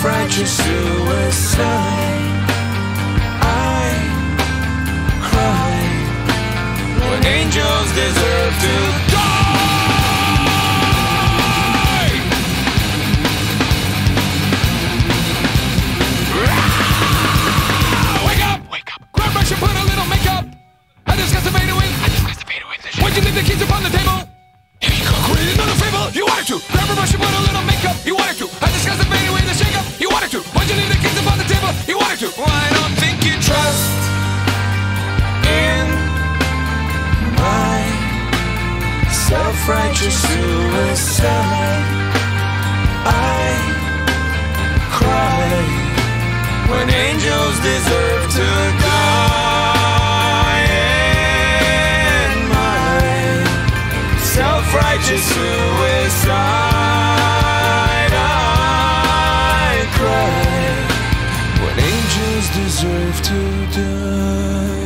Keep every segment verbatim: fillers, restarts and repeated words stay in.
self-righteous suicide. I cry when angels deserve to die. Wake up! Wake up! Grab brush and put a little makeup. I discussed the fade away. I discussed the fade away. Why'd you leave the keys upon the table? Here you go. Create another fable. You wanted to. Grab a brush and put a little makeup. You wanted to. I discussed the fade away, the shake up. You wanted to. Why'd you leave the keys upon the table? You wanted to. Well, I don't think you trust in my self-righteous suicide. I cry when angels deserve to die. In my self-righteous suicide, I cry when angels deserve to die.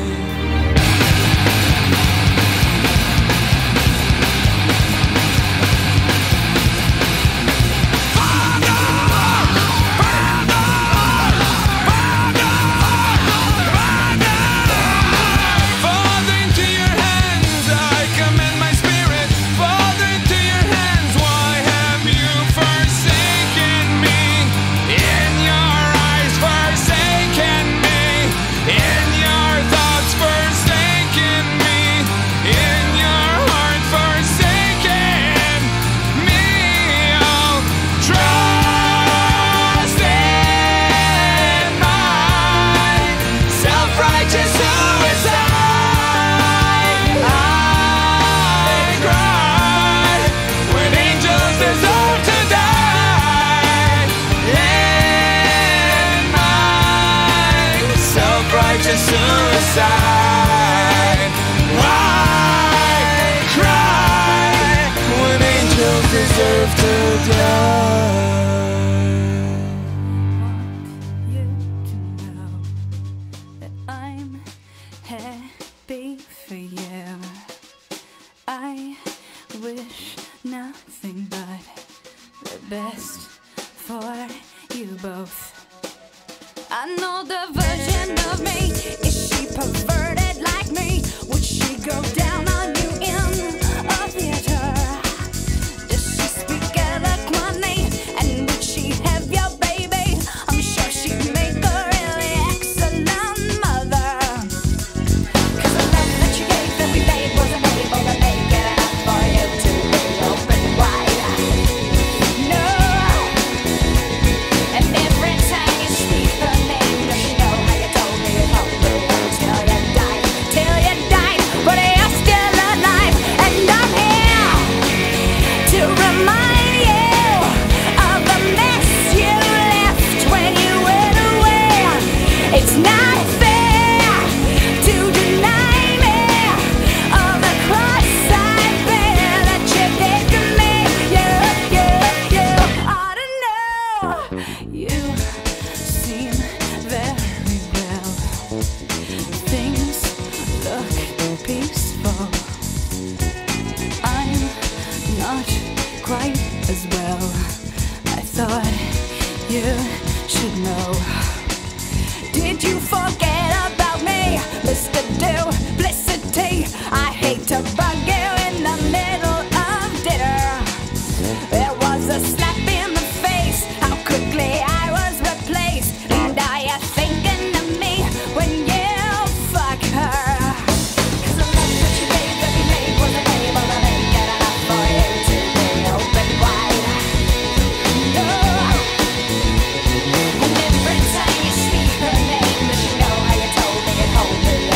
Suicide. Why cry when angels deserve to die? Want you to know that I'm happy for you. I wish nothing but the best for you both. I know the version of me. Is she perverted like me? Would she go down on you in a theater? Does she speak eloquently? And would she have your baby? I'm sure she'd make a really excellent mother. Cause the love that you gave every day wasn't able to make it enough for you to be open wide. No. And every time you speak her name, does she know how you told me it all the way till you died, till you died, but you're still alive, and I'm here to remind you of the mess you left when you went away. It's not fair to deny me of the cross I bear that you did to me. You, you, you ought to know. You seem very well. Things look peaceful. I'm not quite as well. I thought you should know. Did you forget about me, Mister Duplicity? I hate to bug you in the middle of dinner. There was a slap in the face, how quickly I was replaced. And are you thinking of me when you fuck her? Cause the love that you gave every day wasn't able to make it enough for you to be open wide. No. And every time you speak her name, does she know how you told me it hold me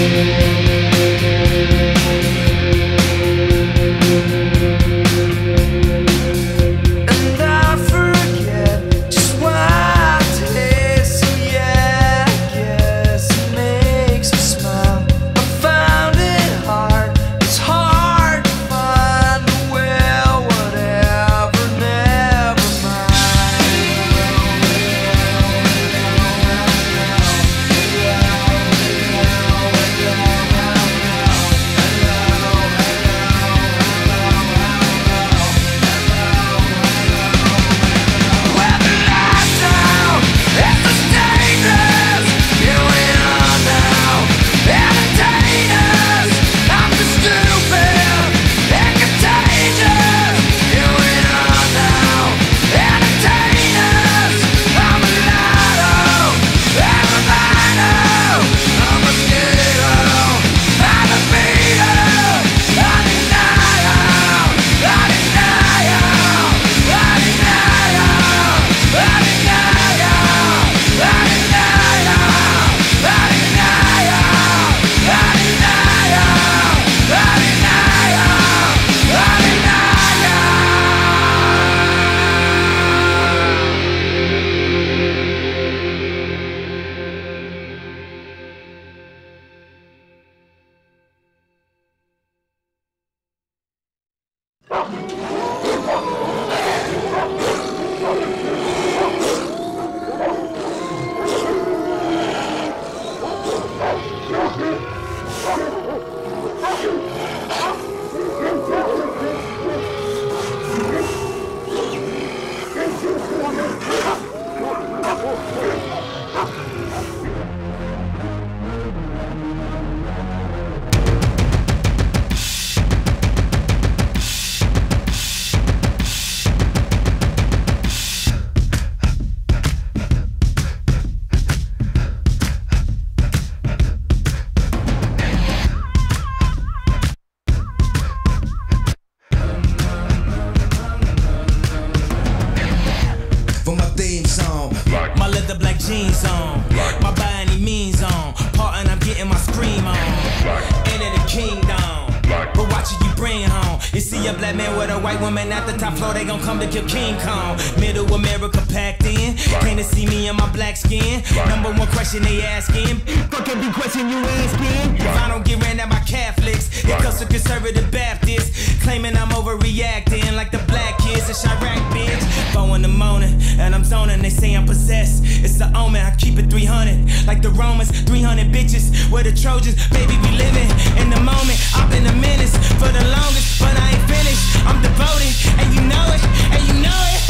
jeans on, my by any means on, part and I'm getting my scream on. Enter the kingdom, but watch it you bring home. You see a black man with a white woman at the top floor, they gon' come to kill King Kong. Middle America packed in, came to see me in my black skin. Number one question they asking, fuck every question you asking. If I don't get ran at my Catholics, it comes to conservative Baptists, claiming I'm overreacting like the black kids in Chirac, bitch. Four in the morning, and I'm zoning, they say I'm possessed. It's the omen, I keep it three hundred, like the Romans, three hundred bitches. We're the Trojans, baby, we living in the moment. I've been a menace for the longest, but I ain't finished. I'm devoted, and you know it, and you know it.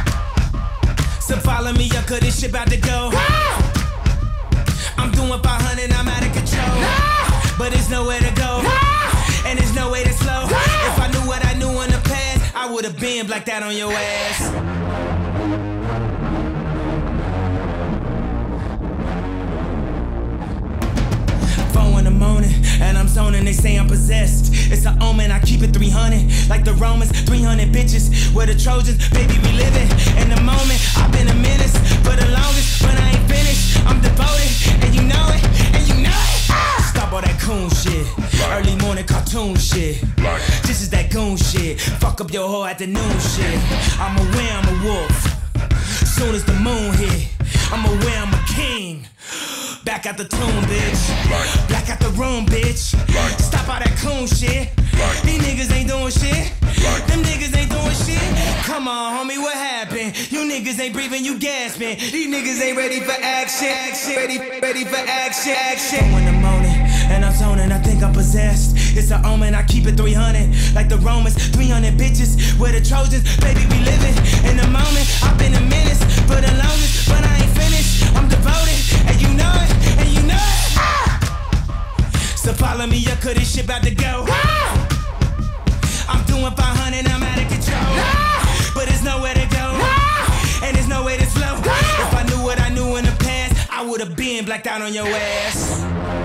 Ah! So follow me up, cause this shit about to go. Ah! I'm doing five hundred, I'm out of control. Ah! But there's nowhere to go, ah! And there's no way to slow. Ah! If I knew what I knew in the past, I would've been blacked out on your ass. And I'm zoning, they say I'm possessed. It's an omen, I keep it three hundred, like the Romans, three hundred bitches. We're the Trojans, baby, we living in the moment. I've been a menace for the longest, but I ain't finished. I'm devoted, and you know it, and you know it. Ah! Stop all that coon shit, early morning cartoon shit. This is that goon shit, fuck up your whole afternoon shit. I'm aware I'm a wolf, soon as the moon hit. I'm aware I'm a king. Back out the tomb, bitch. Black out the room, bitch. Stop all that coon shit. These niggas ain't doing shit. Them niggas ain't doing shit. Come on, homie, what happened? You niggas ain't breathing, you gasping. These niggas ain't ready for action. action. Ready, ready for action. Action. In the morning, and I'm zoning, I think I'm possessed. It's an omen, I keep it three hundred, like the Romans, three hundred bitches. We're the Trojans, baby, we living in the moment. I've been a menace for the longest, but I ain't finished. I'm devoted, and you know it, and you know it. Ah! So follow me up, cause this shit about to go. Ah! I'm doing five hundred, I'm out of control. Ah! But there's nowhere to go, ah! And there's no way to slow. Ah! If I knew what I knew in the past, I would've been blacked out on your ass.